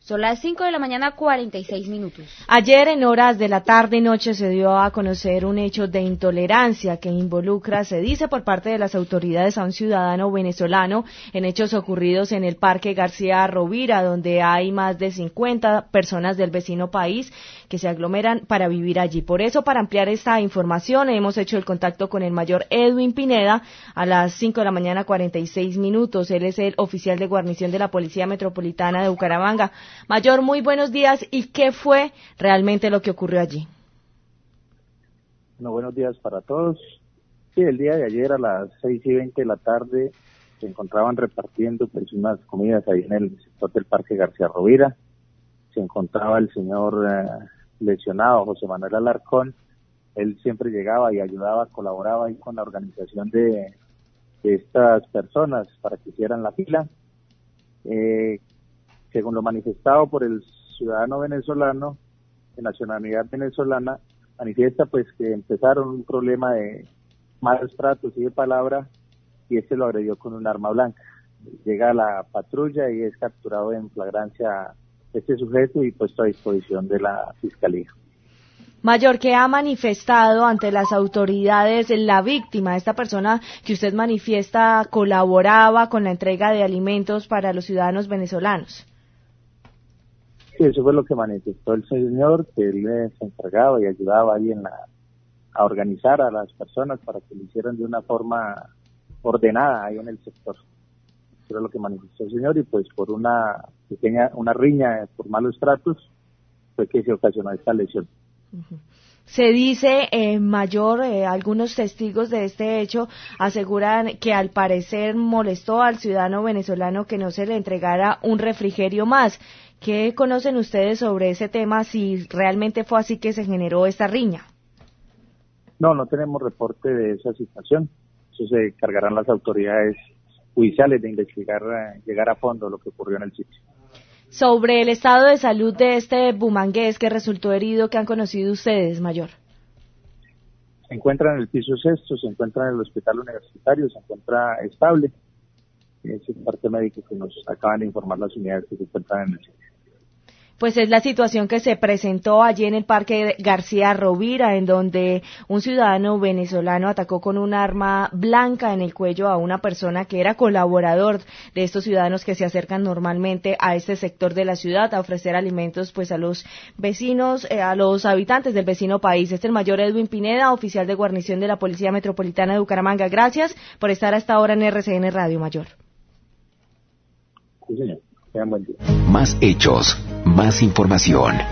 Son las 5 de la mañana, 46 minutos. Ayer en horas de la tarde y noche se dio a conocer un hecho de intolerancia que involucra, se dice por parte de las autoridades, a un ciudadano venezolano en hechos ocurridos en el Parque García Rovira, donde hay más de 50 personas del vecino país que se aglomeran para vivir allí. Por eso, para ampliar esta información, hemos hecho el contacto con el mayor Edwin Pineda a las 5 de la mañana, 46 minutos. Él es el oficial de guarnición de la Policía Metropolitana de Bucaramanga. Mayor, muy buenos días. ¿Y qué fue realmente lo que ocurrió allí? Bueno, buenos días para todos. Sí, el día de ayer a las 6:20 de la tarde se encontraban repartiendo pues unas comidas ahí en el sector del Parque García Rovira. Se encontraba el señor lesionado, José Manuel Alarcón. Él siempre llegaba y ayudaba, colaboraba ahí con la organización de estas personas para que hicieran la fila. Según lo manifestado por el ciudadano venezolano, de nacionalidad venezolana, manifiesta pues que empezaron un problema de malos tratos y de palabra, y este lo agredió con un arma blanca. Llega a la patrulla y es capturado en flagrancia este sujeto y puesto a disposición de la Fiscalía. Mayor, ¿qué ha manifestado ante las autoridades la víctima? Esta persona que usted manifiesta colaboraba con la entrega de alimentos para los ciudadanos venezolanos. Sí, eso fue lo que manifestó el señor, que él se encargaba y ayudaba ahí a organizar a las personas para que lo hicieran de una forma ordenada ahí en el sector. Eso es lo que manifestó el señor, y pues por una riña por malos tratos fue que se ocasionó esta lesión. Se dice, mayor, algunos testigos de este hecho aseguran que al parecer molestó al ciudadano venezolano que no se le entregara un refrigerio más. ¿Qué conocen ustedes sobre ese tema, si realmente fue así que se generó esta riña? No tenemos reporte de esa situación. Eso se encargarán las autoridades judiciales de investigar, llegar a fondo lo que ocurrió en el sitio. Sobre el estado de salud de este bumangués que resultó herido, ¿qué han conocido ustedes, mayor? Se encuentra en el piso sexto, se encuentra en el hospital universitario, se encuentra estable. Es el parte médico que nos acaban de informar las unidades que se encuentran en el sitio. Pues es la situación que se presentó allí en el Parque García Rovira, en donde un ciudadano venezolano atacó con un arma blanca en el cuello a una persona que era colaborador de estos ciudadanos que se acercan normalmente a este sector de la ciudad a ofrecer alimentos pues a los vecinos, a los habitantes del vecino país. Este es el mayor Edwin Pineda, oficial de guarnición de la Policía Metropolitana de Bucaramanga. Gracias por estar hasta ahora en RCN Radio, mayor. Sí, señor. Más hechos, más información.